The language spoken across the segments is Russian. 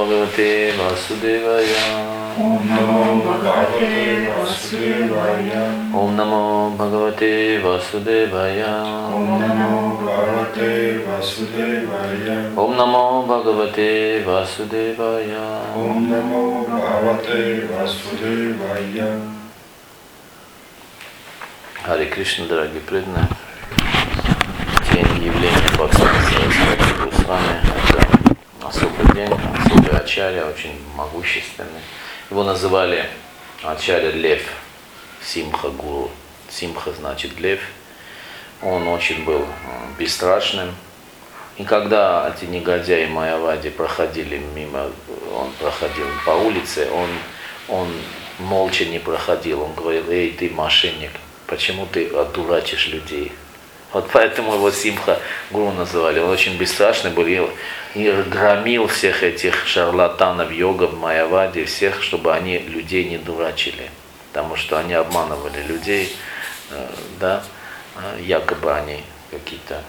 Bhagavate Vasudevaya. Om Namo Bhagavate Vasudevaya. Om Namo Bhagavate Vasudevaya. Om Namo Bhagavate Vasudevaya. Om Namo Bhagavate Vasudevaya. Om Namo Bhagavate Vasudevaya. Харе Кришна, дорогие преданные. День явления Бхактисиddханта Сарасвати Госвами. Это особый день, особый ачарья, очень могущественный. Его называли ачарья Лев, Симха Гуру. Симха значит лев. Он очень был бесстрашным. И когда эти негодяи Майявади проходили мимо, он проходил по улице, он молча не проходил. Он говорил: эй, ты мошенник, почему ты одурачишь людей? Вот поэтому его Симха Гуру называли. Он очень бесстрашный был и громил всех этих шарлатанов, йогов, Майявади, всех, чтобы они людей не дурачили. Потому что они обманывали людей, да, якобы они какие-то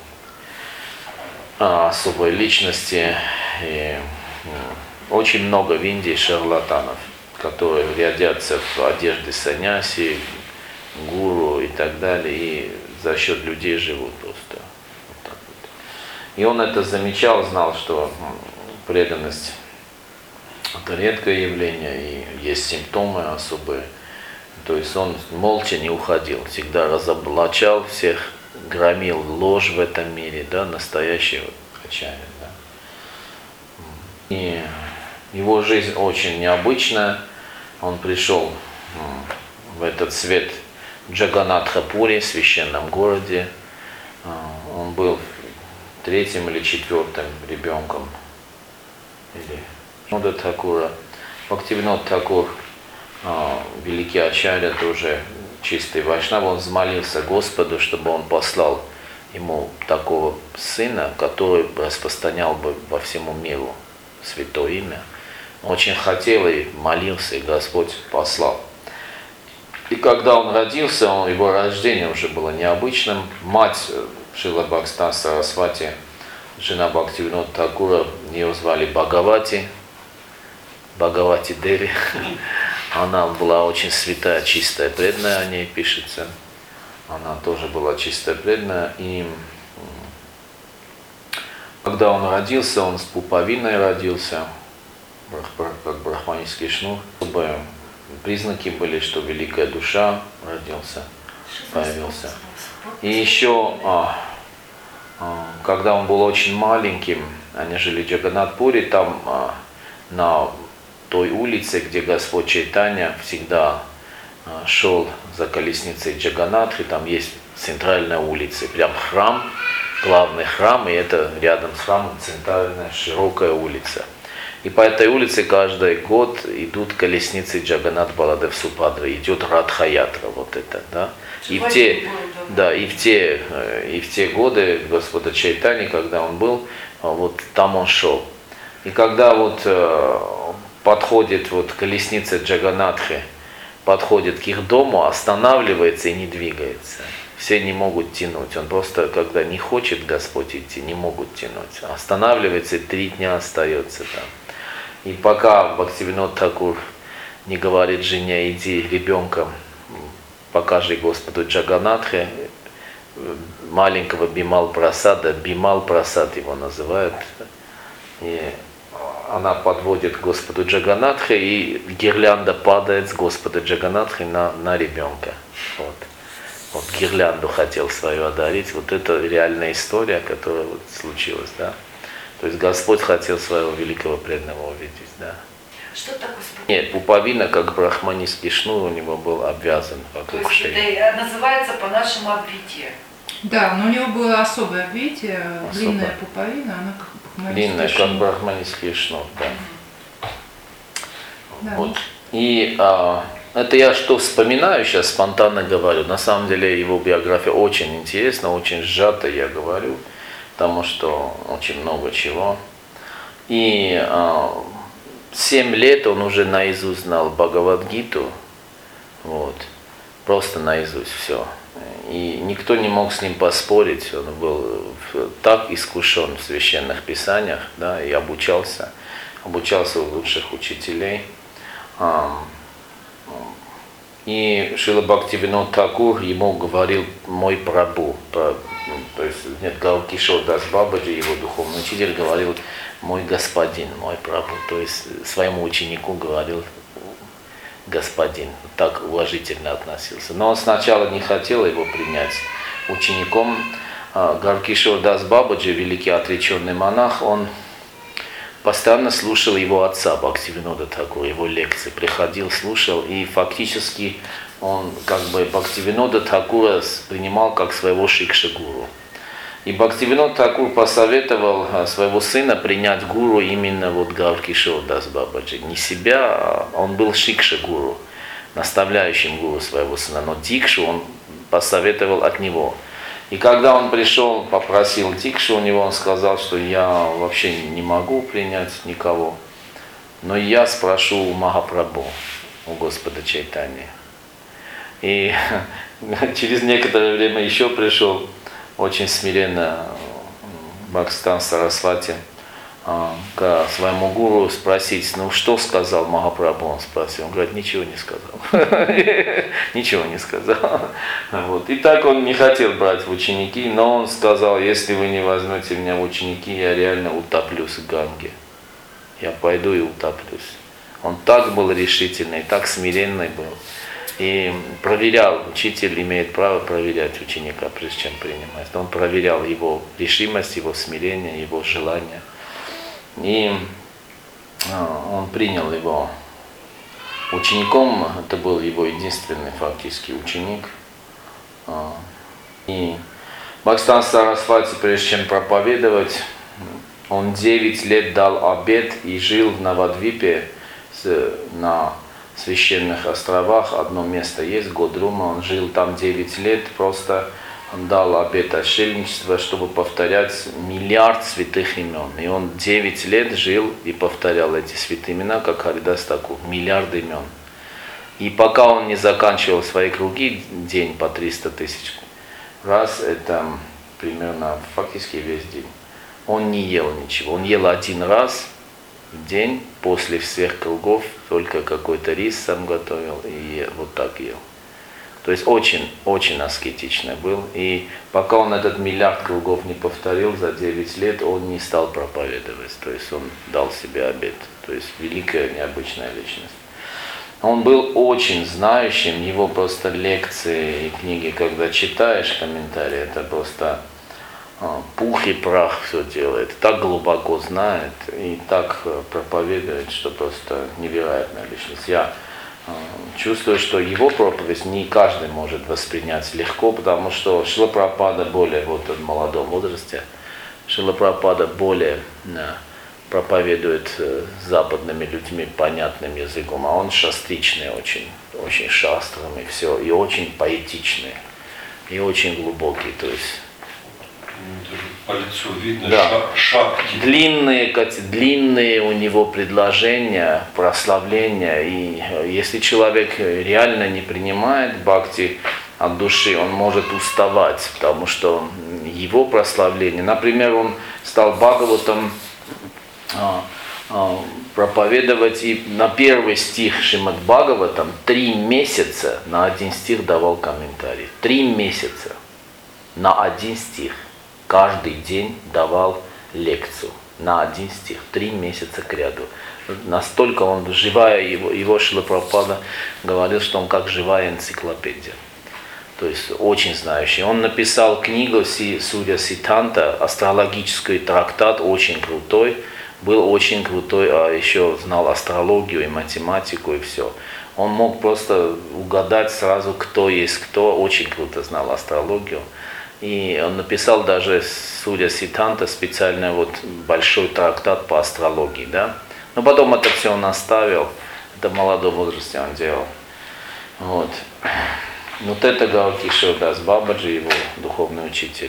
особые личности. И очень много в Индии шарлатанов, которые рядятся в одежде саньяси, гуру и так далее, и за счет людей живут просто. Вот так вот. И он это замечал, знал, что преданность — это редкое явление, и есть симптомы особые. То есть он молча не уходил, всегда разоблачал всех, громил ложь в этом мире, да, настоящий вот ачарья, да. И его жизнь очень необычная. Он пришел в этот свет Джаганатха-пури, священном городе. Он был третьим или четвертым ребенком Бхактивинода Тхакура. Бхактивинод Тхакур, великий ачарья, тоже чистый вайшнав, он взмолился Господу, чтобы он послал ему такого сына, который распространял бы по всему миру святое имя. Он очень хотел и молился, и Господь послал. И когда он родился, его рождение уже было необычным. Мать Шрила Бхактисиддханта Сарасвати, жена Бхактивинода Тхакура, ее звали Бхагавати, Бхагавати Деви. Она была очень святая, чистая, преданная, о ней пишется. Она тоже была чистая, преданная. И когда он родился, он с пуповиной родился, как брахманический шнур. Признаки были, что великая душа появился. И еще, когда он был очень маленьким, они жили в Джаганнатхпуре, там на той улице, где Господь Чайтанья всегда шел за колесницей Джаганнатхи, там есть центральная улица, прям храм, главный храм, и это рядом с храмом центральная широкая улица. И по этой улице каждый год идут колесницы Джаганнат Баладев Субхадра, идет Радха-ятра, вот это, да. И в те годы Господа Чайтаньи, когда он был, вот там он шел. И когда вот подходит вот колесница Джаганнатхи, подходит к их дому, останавливается и не двигается. Все не могут тянуть. Он просто, когда не хочет Господь идти, не могут тянуть. Останавливается и 3 дня остается там. И пока Бхактивинод Тхакур не говорит жене: иди ребенком, покажи Господу Джаганнатхе, маленького Бимал Прасада его называют, и она подводит к Господу Джаганнатхе, и гирлянда падает с Господа Джаганнатхи на ребенка. Вот гирлянду хотел свою одарить. Вот это реальная история, которая вот случилась, да. То есть Господь хотел своего великого преданного увидеть, да. Что такое пуповина? Нет, пуповина, как брахманистский шнур, у него был обвязан вокруг шеи. Это называется по-нашему обвитие. Да, но у него было особое обвитие, длинная пуповина, она как длинная, как брахманистский шнур, да. Да. Вот. И это я что вспоминаю, сейчас спонтанно говорю. На самом деле его биография очень интересна, очень сжата, я говорю, потому что очень много чего. И 7 лет он уже наизусть знал Бхагавад-гиту, вот, просто наизусть все. И никто не мог с ним поспорить, он был так искушен в священных писаниях, да, и обучался. обучался у лучших учителей. И Шрила Бхактивинод Тхакур ему говорил мой прабху. То есть нет, Гауркишор Дас Бабаджи, его духовный учитель, говорил мой господин, мой прабху. То есть своему ученику говорил господин. Так уважительно относился. Но он сначала не хотел его принять учеником. Гауркишор Дас Бабаджи, великий отреченный монах, он постоянно слушал его отца Бхактивинода Тхакура, его лекции, приходил, слушал, и фактически он как бы Бхактивинода Тхакура принимал как своего шикша-гуру. И Бхактивинод Тхакур посоветовал своего сына принять гуру именно вот Гауркишор Дас Бабаджи. Не себя, а он был шикша-гуру, наставляющим гуру своего сына, но дикшу он посоветовал от него. И когда он пришел, попросил дикшу у него, он сказал, что я вообще не могу принять никого, но я спрошу у Махапрабху, у Господа Чайтаньи. И через некоторое время еще пришел очень смиренно Бхактистан Сарасвати к своему гуру спросить, ну что сказал Махапрабху, он спросил. Он говорит, ничего не сказал. Ничего не сказал. Вот. И так он не хотел брать в ученики, но он сказал, если вы не возьмете меня в ученики, я реально утоплюсь в Ганге. Я пойду и утоплюсь. Он так был решительный, так смиренный был. И проверял, учитель имеет право проверять ученика, прежде чем принимать. Он проверял его решимость, его смирение, его желание. И он принял его учеником, это был его единственный фактически ученик. И Бхактистан Сарасвати, прежде чем проповедовать, он 9 лет дал обет и жил в Навадвипе на священных островах. Одно место есть, Годрума, он жил там 9 лет, просто он дал обет отшельничества, чтобы повторять 1 миллиард святых имен. И он 9 лет жил и повторял эти святые имена, как Харидас Такур, 1 миллиард имен. И пока он не заканчивал свои круги, день по 300 тысяч раз, это примерно фактически весь день, он не ел ничего. Он ел 1 раз в день после всех кругов, только какой-то рис сам готовил и вот так ел. То есть очень аскетичный был. И пока он этот 1 миллиард кругов не повторил за 9 лет, он не стал проповедовать. То есть он дал себе обет. То есть великая, необычная личность. Он был очень знающим, его просто лекции и книги, когда читаешь комментарии, это просто пух и прах все делает. Так глубоко знает и так проповедует, что просто невероятная личность. Я чувствую, что его проповедь не каждый может воспринять легко, потому что Шрила Прабхупада более вот в молодом возрасте, Шрила Прабхупада более проповедует западными людьми понятным языком, а он шастричный очень шастрами все, и очень поэтичный, и очень глубокий, то есть по лицу видно, да. шапки. Длинные у него предложения, прославления. И если человек реально не принимает бхакти от души, он может уставать, потому что его прославление, например, он стал Бхагаватам проповедовать, и на первый стих Шримад Бхагаватам 3 месяца на 1 стих давал комментарий. 3 месяца на 1 стих. Каждый день давал лекцию на 1 стих, 3 месяца к ряду. Настолько он живая, его Шрила Прабхупада говорил, что он как живая энциклопедия. То есть очень знающий. Он написал книгу Сурья Сиддханта, астрологический трактат, очень крутой. Был очень крутой, а еще знал астрологию и математику и все. Он мог просто угадать сразу, кто есть кто, очень круто знал астрологию. И он написал даже Сурья Сиддханта специально вот большой трактат по астрологии, да. Но потом это все он оставил, это в молодом возрасте он делал. Вот. Вот это Гауркишор Дас Бабаджи, его духовный учитель.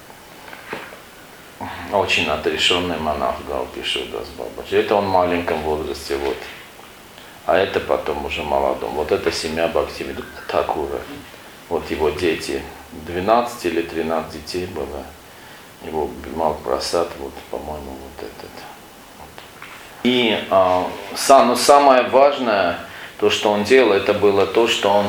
Очень отрешенный монах Гауркишор Дас Бабаджи. Это он в маленьком возрасте, вот. А это потом уже молодом. Вот это семья Бхактивинода Тхакура. Вот его дети. 12 или 13 детей было. Его Бимал Прасад, вот, по-моему, вот этот. Вот. И но самое важное, то, что он делал, это было то, что он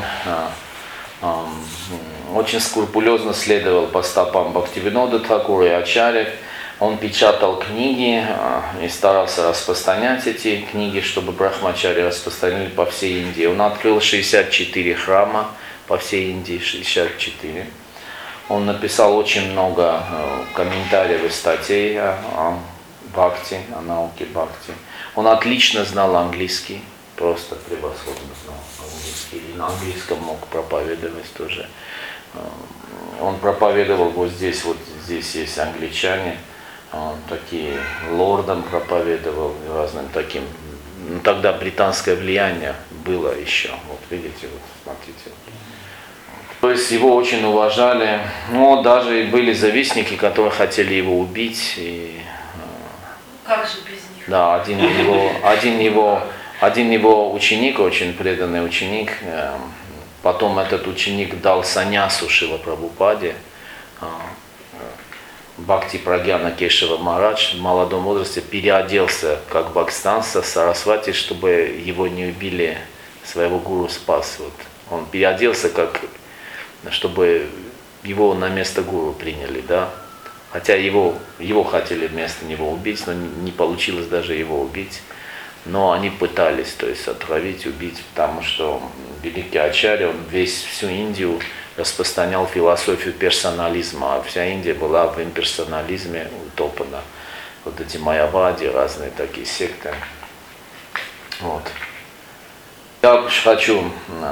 очень скрупулезно следовал по стопам Бхактивинода Тхакура и Ачарьев. Он печатал книги и старался распространять эти книги, чтобы брахмачари распространили по всей Индии. Он открыл 64 храма по всей Индии, 64. Он написал очень много комментариев и статей о бхакти, о науке бхакти. Он отлично знал английский, просто превосходно знал английский. И на английском мог проповедовать тоже. Он проповедовал вот здесь есть англичане, такие лордам проповедовал, разным таким. Ну, тогда британское влияние было еще. Вот видите, вот смотрите. То есть его очень уважали, но даже и были завистники, которые хотели его убить. И, Как же без них? да, один его ученик, очень преданный ученик, потом этот ученик дал саньясу Шрила Прабхупаде, Бхакти Прагьяна Кешава Махарадж в молодом возрасте переоделся как Бхактисиданта Сарасвати, чтобы его не убили, своего гуру спас. Вот. Он переоделся чтобы его на место гуру приняли, да. Хотя его хотели вместо него убить, но не получилось даже его убить. Но они пытались, то есть отравить, убить, потому что великий Ачарья, он всю Индию распространял философию персонализма, а вся Индия была в имперсонализме утоплена. Вот эти майявади, разные такие секты. Вот. Я хочу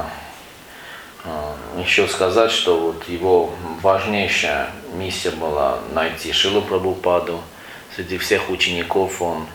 еще сказать, что вот его важнейшая миссия была найти Шрилу Прабхупаду. Среди всех учеников он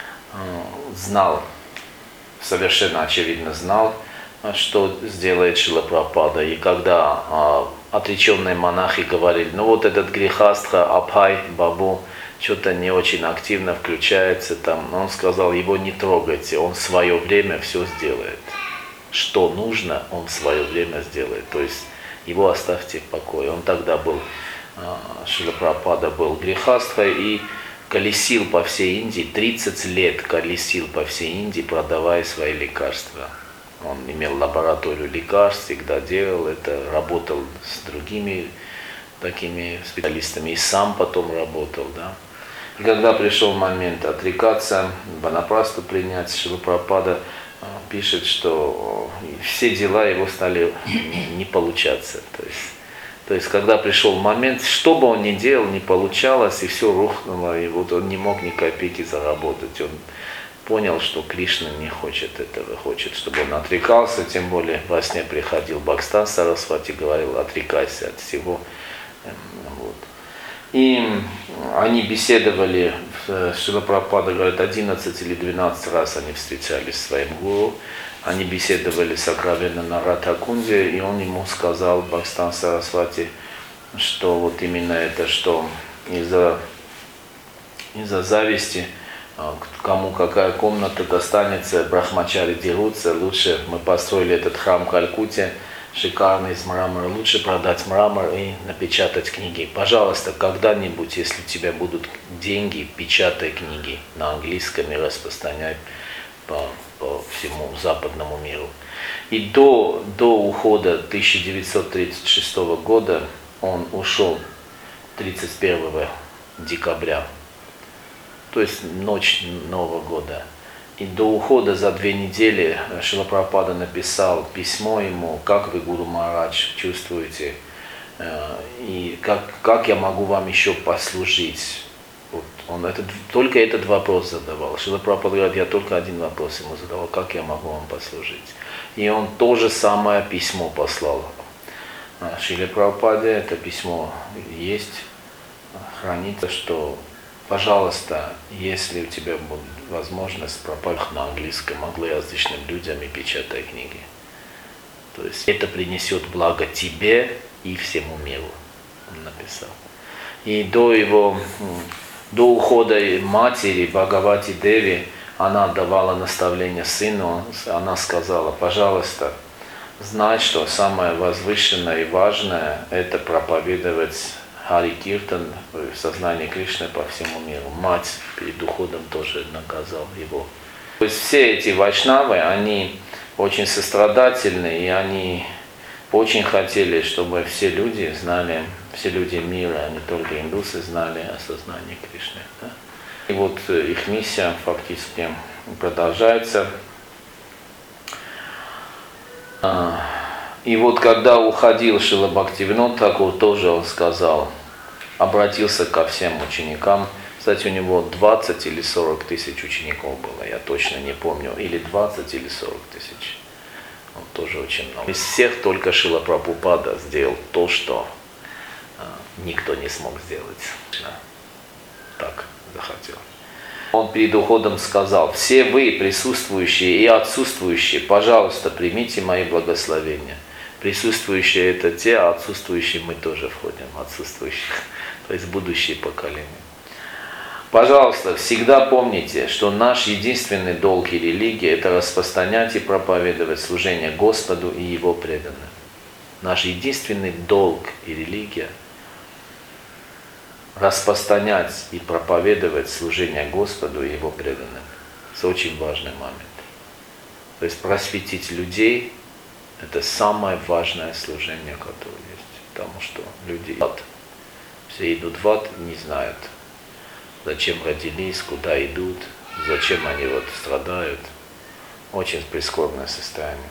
знал, совершенно очевидно знал, что сделает Шрила Прабхупада. И когда отреченные монахи говорили, ну вот этот грехастха Абхай Бабу что-то не очень активно включается там, он сказал, его не трогайте, он в свое время все сделает. Что нужно, он в свое время сделает. То есть его оставьте в покое. Он тогда был, Шрила Прабхупада был грехастхой и колесил по всей Индии, 30 лет колесил по всей Индии, продавая свои лекарства. Он имел лабораторию лекарств, всегда делал это, работал с другими такими специалистами и сам потом работал. Да. И когда пришел момент отрекаться, ванапрасту принять, Шрила Прабхупада пишет, что все дела его стали не получаться. То есть, когда пришел момент, что бы он ни делал, не получалось, и все рухнуло, и вот он не мог ни копейки заработать. Он понял, что Кришна не хочет этого, хочет, чтобы он отрекался, тем более во сне приходил Бхактисиданта Сарасвати, говорил, отрекайся от всего. Вот. И они беседовали, Шрила Прабхупада говорит, 11 или 12 раз они встречались с своим гуру. Они беседовали сокровенно на Радхакунде, и он ему сказал, Бхактисиданта Сарасвати, что вот именно это, что из-за зависти, кому какая комната достанется, брахмачари дерутся, лучше мы построили этот храм в Калькутте, шикарный из мрамора, лучше продать мрамор и напечатать книги. Пожалуйста, когда-нибудь, если у тебя будут деньги, печатай книги на английском и распространяй по всему западному миру. И до ухода 1936 года он ушел 31 декабря, то есть ночь Нового года. И до ухода за 2 недели Шрила Прабхупада написал письмо ему, как вы, Гуру Махарадж, чувствуете, и как я могу вам еще послужить. Вот он только этот вопрос задавал. Шрила Прабхупада говорит, я только один вопрос ему задавал, как я могу вам послужить. И он то же самое письмо послал Шриле Прабхупаде. Это письмо есть, хранится, что пожалуйста, если у тебя будет возможность проповедовать на английском англоязычным людям и печатай книги. То есть это принесет благо тебе и всему миру, он написал. И до ухода матери Бхагавати Деви, она давала наставление сыну, она сказала, пожалуйста, знай, что самое возвышенное и важное – это проповедовать Хари Киртан в сознании Кришны по всему миру. Мать перед уходом тоже наказал его То есть все эти вайшнавы, они очень сострадательны, и они очень хотели, чтобы все люди знали, все люди мира, а не только индусы, знали о сознании Кришны. Да? И вот их миссия фактически продолжается. И вот когда уходил Шрила Бхактивинод Тхакур, тоже он сказал, обратился ко всем ученикам. Кстати, у него 20 или 40 тысяч учеников было, я точно не помню, или 20 или 40 тысяч. Он тоже очень много. Из всех только Шрила Прабхупада сделал то, что никто не смог сделать. Так захотел. Он перед уходом сказал: все вы, присутствующие и отсутствующие, пожалуйста, примите мои благословения. Присутствующие это те, а отсутствующие мы тоже входим, отсутствующих, то есть будущие поколения. Пожалуйста, всегда помните, что наш единственный долг и религия – это распространять и проповедовать служение Господу и Его преданным. Наш единственный долг и религия – распространять и проповедовать служение Господу и Его преданным. Это очень важный момент. То есть просветить людей – это самое важное служение, которое есть. Потому что люди все идут в ад, не знают, зачем родились, куда идут, зачем они вот страдают. Очень прискорбное состояние.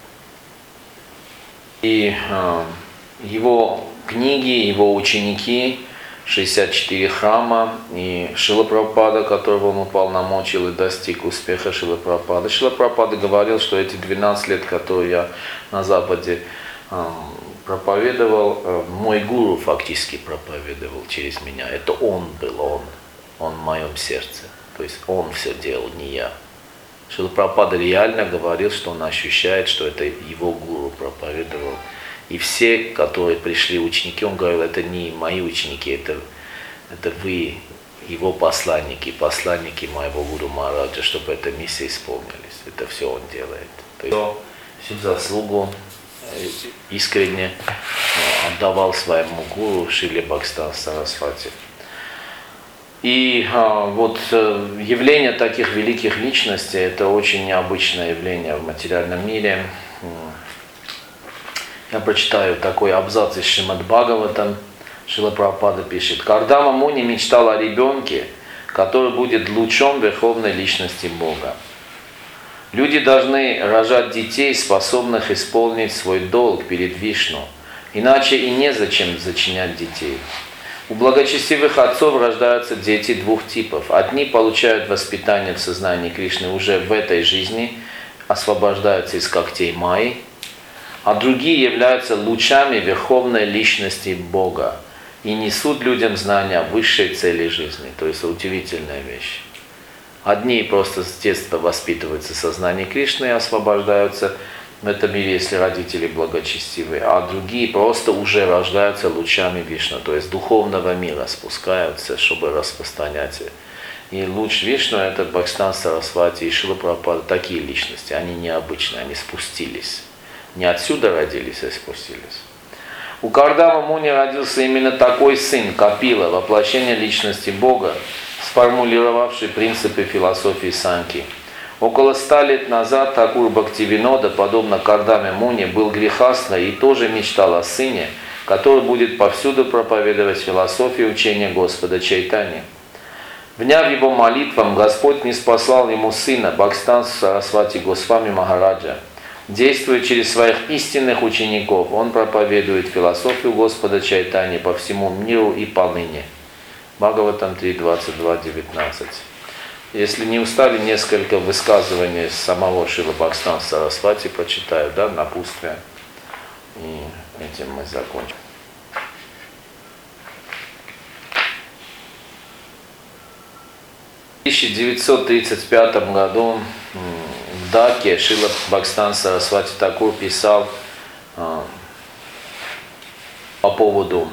И его книги, его ученики, 64 храма, и Шрила Прабхупада, которого он уполномочил и достиг успеха Шрила Прабхупады. Шрила Прабхупада говорил, что эти 12 лет, которые я на Западе проповедовал, мой гуру фактически проповедовал через меня. Это он был, он в моем сердце. То есть он все делал, не я. Шрила Прабхупада реально говорил, что он ощущает, что это его гуру проповедовал. И все, которые пришли ученики, он говорил, это не мои ученики, это вы, его посланники, посланники моего гуру Махараджа, чтобы эта миссия исполнилась. Это все он делает. То есть всю заслугу искренне отдавал своему гуру Шриле Бхактисиданта Сарасвати. И вот явление таких великих личностей – это очень необычное явление в материальном мире. Я прочитаю такой абзац из Шримад Бхагаватам. Шрила Прабхупада пишет: «Кардама Муни мечтал о ребенке, который будет лучом верховной личности Бога. Люди должны рожать детей, способных исполнить свой долг перед Вишну, иначе и незачем зачинять детей. У благочестивых отцов рождаются дети двух типов. Одни получают воспитание в сознании Кришны уже в этой жизни, освобождаются из когтей Майи, а другие являются лучами верховной личности Бога и несут людям знания высшей цели жизни». То есть удивительная вещь. Одни просто с детства воспитываются в сознании Кришны и освобождаются в этом мире, если родители благочестивые, а другие просто уже рождаются лучами Вишну, то есть духовного мира спускаются, чтобы распространять. И луч Вишну – это Бхактисиданта Сарасвати и Шрила Прабхупада, такие личности, они необычные, они спустились. Не отсюда родились, а спустились. У Кардама Муни родился именно такой сын, Капила, воплощение личности Бога, сформулировавший принципы философии Санки. Около 100 лет назад Тхакур Бхактивинода, подобно Кардаме Муни, был грехастной и тоже мечтал о сыне, который будет повсюду проповедовать философию учения Господа Чайтаньи. Вняв его молитвам, Господь ниспослал ему сына, Бхактисиданта Сарасвати Госвами Махараджа. Действуя через своих истинных учеников, он проповедует философию Господа Чайтаньи по всему миру и поныне. Бхагаватам 3.22.19. Если не устали, несколько высказываний самого Шрила Бхактисиданта Сарасвати прочитаю, да, напутствие. И этим мы закончим. В 1935 году в Даке Шрила Бхактисиданта Сарасвати Тхакур писал по поводу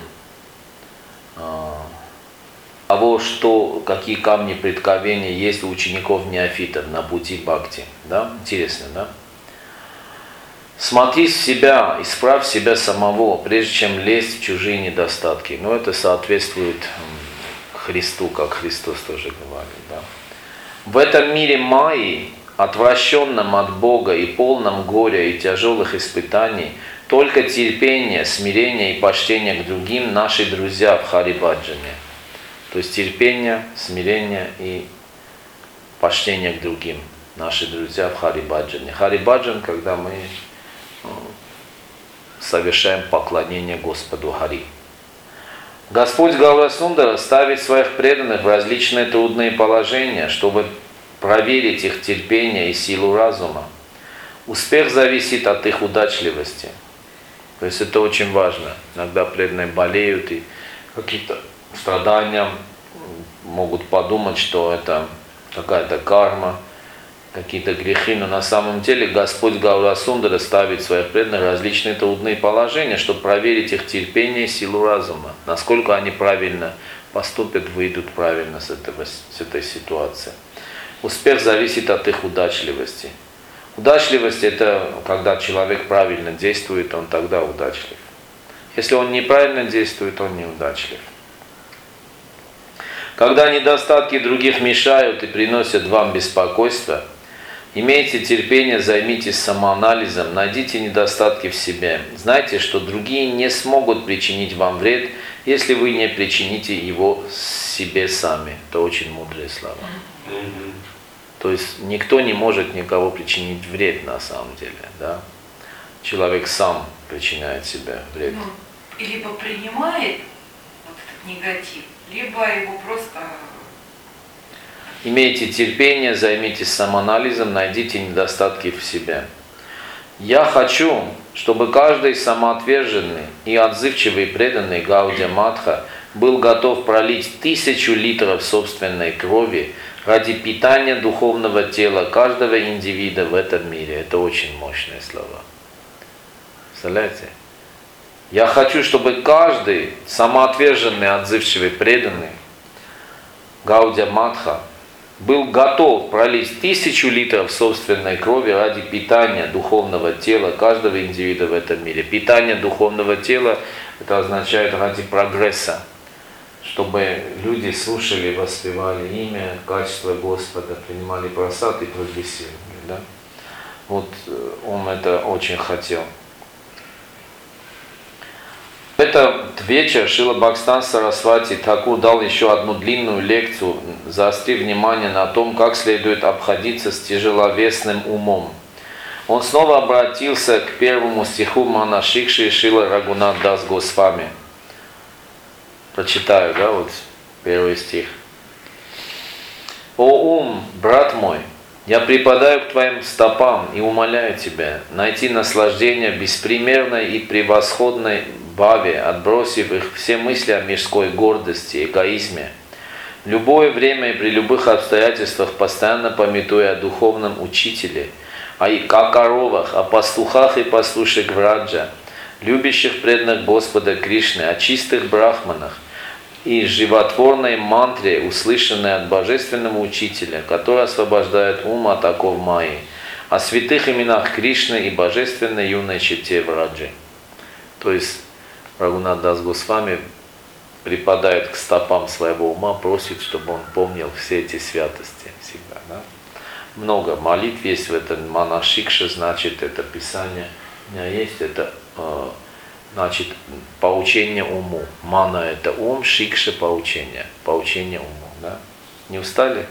того, что, какие камни преткновения есть у учеников неофитов на пути бхакти. Да? Интересно, да? «Смотри в себя, исправь себя самого, прежде чем лезть в чужие недостатки». Ну, это соответствует Христу, как Христос тоже говорит. Да? В этом мире Майи отвращенном от Бога и полном горя и тяжелых испытаний, только терпение, смирение и почтение к другим наши друзья в Харибаджане. То есть терпение, смирение и почтение к другим наши друзья в Харибаджане. Харибаджан, когда мы совершаем поклонение Господу Хари. Господь Гаурасундара ставит своих преданных в различные трудные положения, чтобы проверить их терпение и силу разума. Успех зависит от их удачливости. То есть это очень важно. Иногда преданные болеют и какие-то страдания могут подумать, что это какая-то карма, какие-то грехи, но на самом деле Господь Гаурасундара ставит своих преданных в различные трудные положения, чтобы проверить их терпение и силу разума, насколько они правильно поступят, выйдут правильно с этой ситуации. Успех зависит от их удачливости. Удачливость – это когда человек правильно действует, он тогда удачлив. Если он неправильно действует, он неудачлив. Когда недостатки других мешают и приносят вам беспокойство, имейте терпение, займитесь самоанализом, найдите недостатки в себе. Знайте, что другие не смогут причинить вам вред, если вы не причините его себе сами. Это очень мудрые слова. То есть никто не может никого причинить вред на самом деле. Да? Человек сам причиняет себе вред. Ну, и либо принимает вот этот негатив, либо его просто... Имейте терпение, займитесь самоанализом, найдите недостатки в себе. Я хочу, чтобы каждый самоотверженный и отзывчивый преданный Гаудия Матха был готов пролить 1000 литров собственной крови ради питания духовного тела каждого индивида в этом мире. Это очень мощные слова. Представляете? Я хочу, чтобы каждый самоотверженный, отзывчивый, преданный Гаудия Матха был готов пролить 1000 литров собственной крови ради питания духовного тела каждого индивида в этом мире. Питание духовного тела – это означает ради прогресса, чтобы люди слушали, воспевали имя, качество Господа, принимали просад и прогрессировали. Да? Вот он это очень хотел. В этот вечер Шрила Бхактисиданта Сарасвати Тхакур дал еще одну длинную лекцию, заострив внимание на том, как следует обходиться с тяжеловесным умом. Он снова обратился к первому стиху Манашикши Шрила Рагунат Дас Госвами. Прочитаю, да, вот первый стих. «О ум, брат мой, я припадаю к твоим стопам и умоляю тебя найти наслаждение в беспримерной и превосходной бхаве, отбросив их все мысли о мирской гордости, эгоизме. В любое время и при любых обстоятельствах постоянно памятуя о духовном учителе, о коровах, о пастухах и пастушек Враджа, любящих преданных Господа Кришны, о чистых брахманах и животворной мантре, услышанной от божественного учителя, который освобождает ум от оков Майи, о святых именах Кришны и божественной юной чете Враджи». То есть Рагунат Дас Госвами припадает к стопам своего ума, просит, чтобы он помнил все эти святости всегда. Да? Много молитв есть в этом. Манашикша, значит, это Писание. У меня есть это, значит, поучение уму. Мана – это ум, шикша – поучение. Поучение уму. Да? Не устали?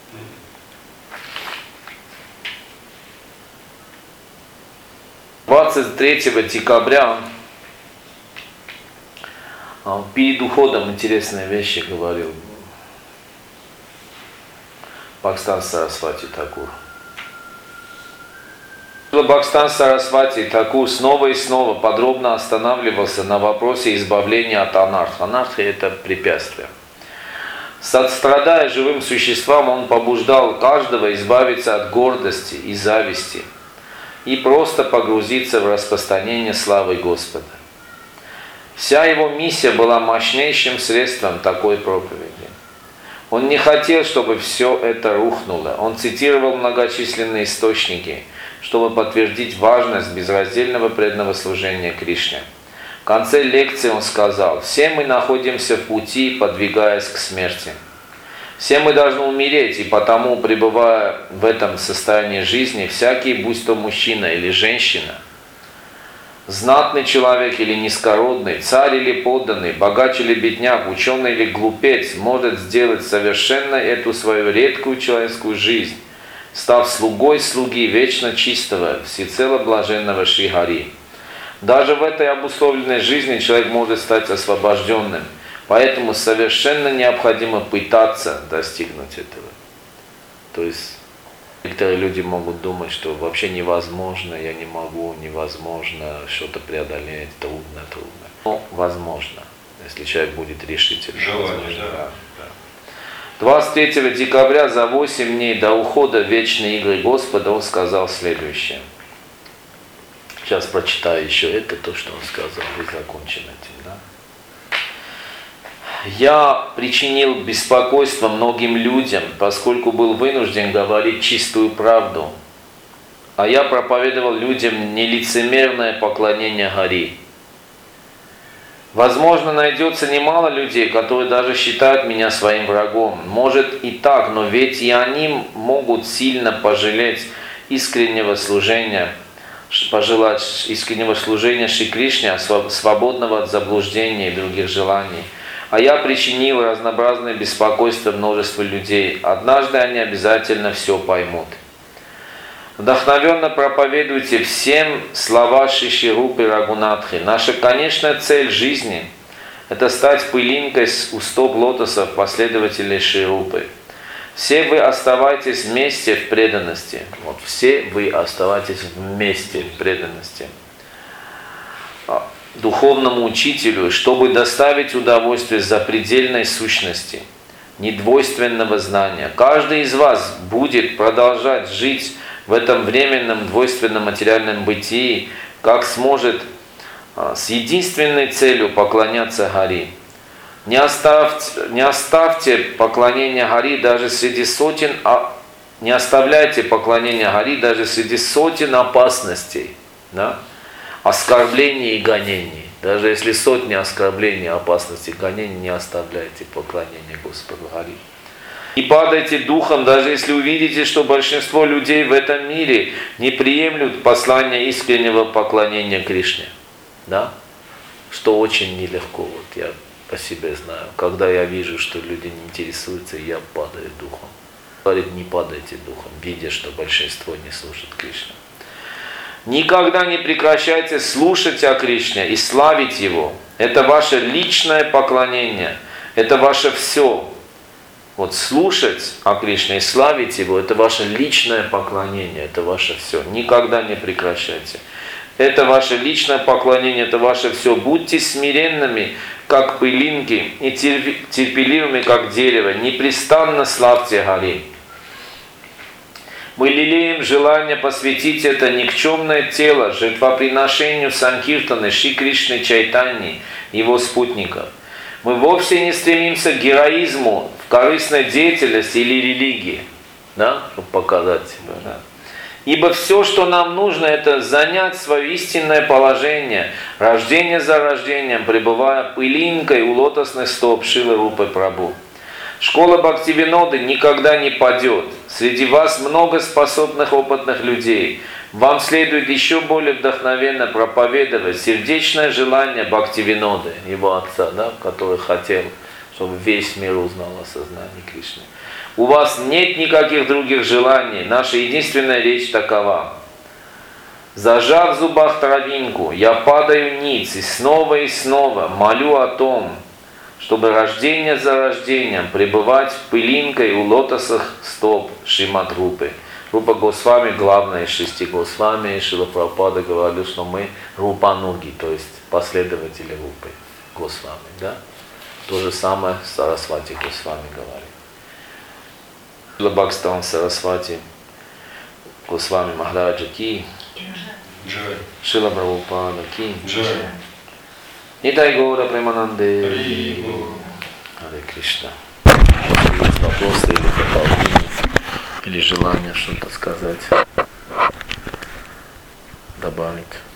– 23 декабря перед уходом интересные вещи говорил Бхактисиданта Сарасвати Тхакур. Бхактисиданта Сарасвати Тхакур снова и снова подробно останавливался на вопросе избавления от анарх. Анарха – это препятствие. Сострадая живым существам, он побуждал каждого избавиться от гордости и зависти и просто погрузиться в распространение славы Господа. Вся его миссия была мощнейшим средством такой проповеди. Он не хотел, чтобы все это рухнуло. Он цитировал многочисленные источники, чтобы подтвердить важность безраздельного преданного служения Кришне. В конце лекции он сказал: «Все мы находимся в пути, подвигаясь к смерти. Все мы должны умереть, и потому, пребывая в этом состоянии жизни, всякий, будь то мужчина или женщина, знатный человек или низкородный, царь или подданный, богач или бедняк, ученый или глупец, может сделать совершенно эту свою редкую человеческую жизнь, став слугой слуги вечно чистого, всецело блаженного Шри Хари. Даже в этой обусловленной жизни человек может стать освобожденным, поэтому совершенно необходимо пытаться достигнуть этого. То есть некоторые люди могут думать, что вообще невозможно, я не могу, невозможно что-то преодолеть, трудно. Но возможно, если человек будет решительным. Желание, да. 23 декабря за 8 дней до ухода в вечные игры Господа он сказал следующее. Сейчас прочитаю еще это, то, что он сказал, и закончим этим. Да? Я причинил беспокойство многим людям, поскольку был вынужден говорить чистую правду. А я проповедовал людям нелицемерное поклонение Хари. Возможно, найдется немало людей, которые даже считают меня своим врагом. Может и так, но ведь и они могут сильно пожелать искреннего служения Шри Кришне, свободного от заблуждения и других желаний. А я причинил разнообразное беспокойство множеству людей. Однажды они обязательно все поймут. Вдохновенно проповедуйте всем слова Шиши Рупы Рагунатхи. Наша конечная цель жизни – это стать пылинкой у стоп лотосов последователей Шри Рупы. Все вы оставайтесь вместе в преданности. Вот, все вы оставайтесь вместе в преданности духовному учителю, чтобы доставить удовольствие запредельной сущности, недвойственного знания. Каждый из вас будет продолжать жить в этом временном двойственном материальном бытии, как сможет, с единственной целью поклоняться Хари. Не оставьте поклонение Хари даже среди сотен, не оставляйте поклонение Хари даже среди сотен опасностей, да? Оскорблений и гонений. Даже если сотни оскорблений, опасностей, гонений, не оставляйте поклонение Господу Хари. Не падайте духом, даже если увидите, что большинство людей в этом мире не приемлют послание искреннего поклонения Кришне. Да? Что очень нелегко. Вот я по себе знаю. Когда я вижу, что люди не интересуются, я падаю духом. Говорит, не падайте духом, видя, что большинство не слушает Кришну. Никогда не прекращайте слушать о Кришне и славить Его. Это ваше личное поклонение. Это ваше все. Вот слушать о Кришне и славить Его, это ваше личное поклонение, это ваше все. Никогда не прекращайте. Это ваше личное поклонение, это ваше все. Будьте смиренными, как пылинки, и терпеливыми, как дерево. Непрестанно славьте Хари. Мы лелеем желание посвятить это никчемное тело жертвоприношению Санкиртаны Шри Кришны Чайтаньи и его спутников. Мы вовсе не стремимся к героизму в корыстной деятельности или религии, да, чтобы показать себя. Да. Ибо все, что нам нужно, это занять свое истинное положение, рождение за рождением, пребывая пылинкой у лотосных стоп Шрилы Рупы Прабху. Школа Бхактивиноды никогда не падет. Среди вас много способных, опытных людей. Вам следует еще более вдохновенно проповедовать сердечное желание Бхактивиноды, его отца, да, который хотел, чтобы весь мир узнал о сознании Кришны. У вас нет никаких других желаний. Наша единственная речь такова. Зажав в зубах травинку, я падаю ниц и снова молю о том, чтобы рождение за рождением пребывать пылинкой у лотосах стоп Шримад Рупы. Рупа Госвами, главная из 6 Госвами, Шрила Прабхупада говорил, что мы Рупануги, то есть последователи Рупы Госвами. Да? То же самое Сарасвати Госвами говорит. Шрила Бхактивинода Сарасвати Госвами Махараджа ки, Шрила Прабхупада ки. Нитай Гора Премананде. Харе Кришна. Есть вопросы или дополнения, или желание что-то сказать, добавить.